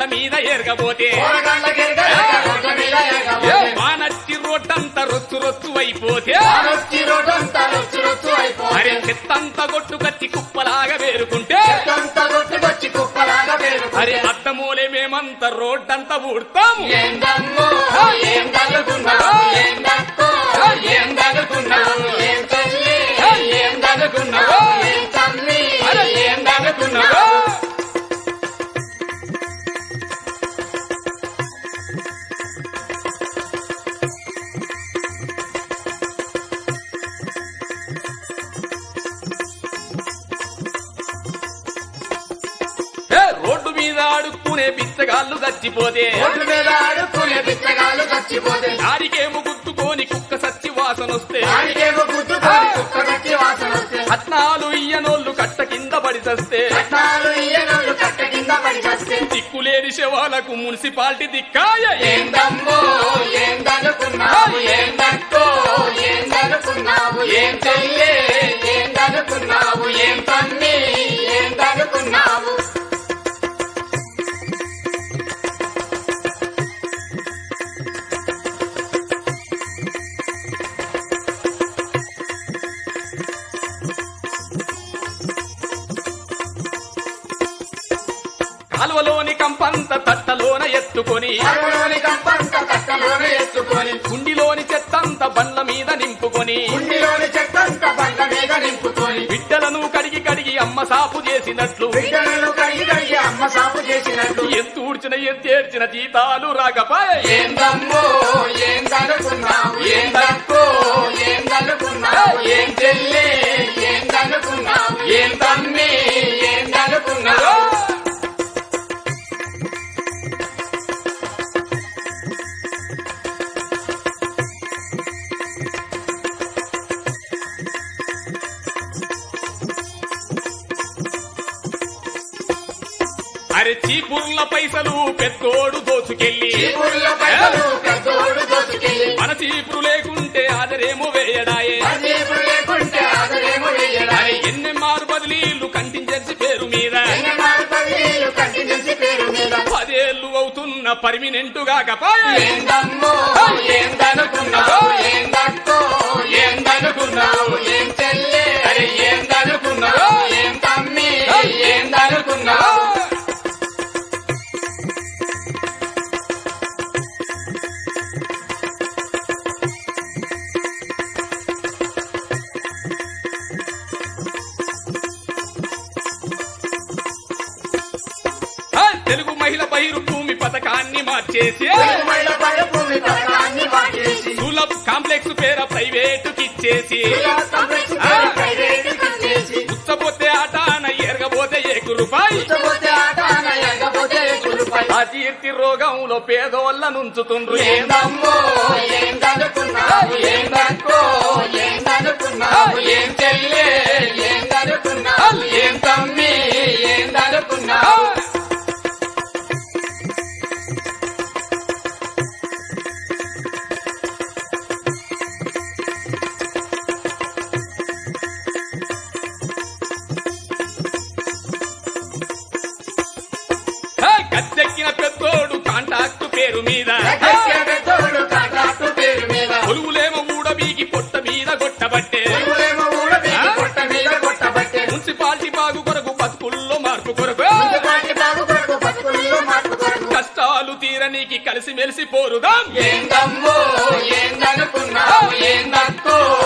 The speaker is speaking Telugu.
మీద ఎరగబోతే వానచ్చి రోడ్డంతా రొచ్చు రొచ్చు అయిపోతే అరే చెత్తంతా కొట్టుకొచ్చి కుప్పలాగా వేరుకుంటే అరే అద్దమూలే మేమంతా రోడ్డంతా ఊడతాము రోడ్డు మీద ఆడుకునే బిచ్చగాళ్ళు చచ్చిపోతే ఆడికేమో గుర్తుకోని కుక్క సచ్చి వాసనొస్తే కట్నాలు ఇయ్యనోళ్ళు కట్ట కింద పడి చస్తే దిక్కులేని శవాలకు మున్సిపాలిటీ దిక్కాయ కాలువలోని కంపంత తట్టలోన ఎత్తుకొని గుండిలోని చెత్తంత బండ్ల మీద నింపుకొని బిడ్డలను కడిగి కడిగి అమ్మ సాపు చేసినట్లు ఎంత ఊడ్చిన ఎంత ఏడ్చిన జీతాలు రాకపోయే అరే చీపుర్ల పైసలు పెద్దోడు దోచుకెళ్ళి మన చీపురు లేకుంటే ఆదరేమో వేయడాయే అరే ఎన్నెమ్మారు బదిలీలు కంటింజెన్సీ పేరు మీద 10 ఏళ్ళు అవుతున్న పర్మినెంట్ కాకపోయే అరే తెలుగు మహిళ బహిరు భూమి పథకాన్ని మార్చేసి సులభ్ కాంప్లెక్స్ పేర ప్రైవేటుకి ఇచ్చేసి ఉచ్చపోతే ఆట ఎరగబోతే ₹1 అజీర్తి రోగంలో పేదోళ్ళ నుంచుతుండ్రు గద్దెక్కిన పెద్దోడు కాంటాక్ట్ పేరు మీద కొలువులేమో ఊడబీగి పొట్ట మీద కొట్టబట్టే మున్సిపాలిటీ బాగు కొరకు బతుకుల్లో మార్పు కొరకు కష్టాలు తీరనీకి కలిసి మెలిసి పోరుదాం ఏందమ్మో ఏందనుకున్నావు ఏందక్కో